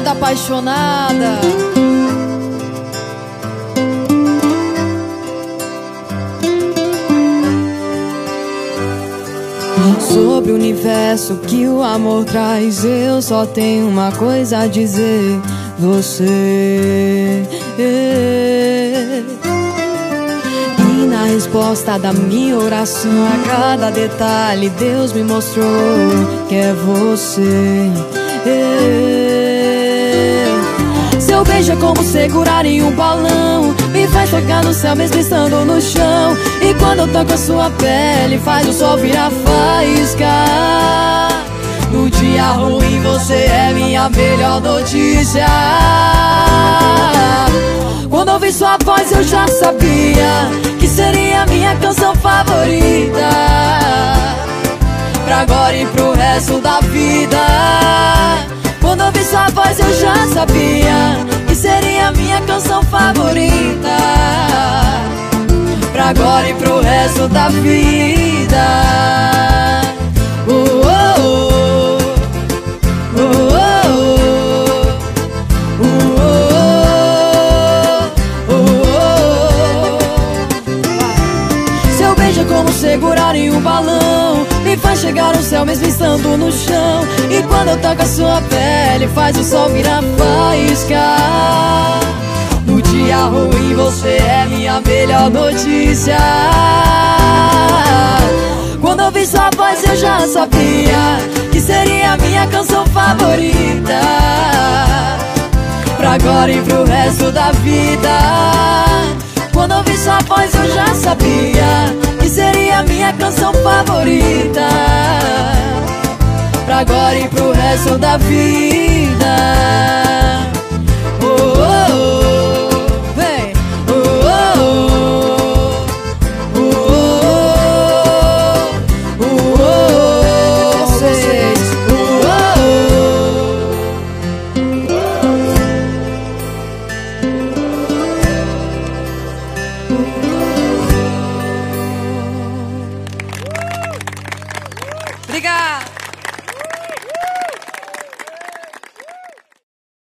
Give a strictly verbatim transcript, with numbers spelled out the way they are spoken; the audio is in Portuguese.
Banda Apaixonada. Sobre o universo que o amor traz, eu só tenho uma coisa a dizer: você. E na resposta da minha oração, a cada detalhe Deus me mostrou que é você. Seu beijo é como segurar em um balão, me faz tocar no céu mesmo estando no chão. E quando eu toco a sua pele, faz o sol virar faísca. No dia ruim você é minha melhor notícia. Quando ouvi sua voz eu já sabia que seria minha canção favorita, pra agora e pro resto da vida. Quando ouvi sua voz eu já sabia que seria minha canção favorita, pra agora e pro resto da vida. Oh, oh, oh. Oh, oh, oh. Oh, oh, oh. Seu beijo é como segurar em um balão, me faz chegar ao céu mesmo estando no chão. E quando eu toco a sua pele, faz o sol virar faísca. No dia ruim você é minha melhor notícia. Quando ouvi sua voz eu já sabia que seria minha canção favorita, pra agora e pro resto da vida. Quando ouvi sua voz eu já sabia que seria minha canção favorita, pra agora e pro resto da vida.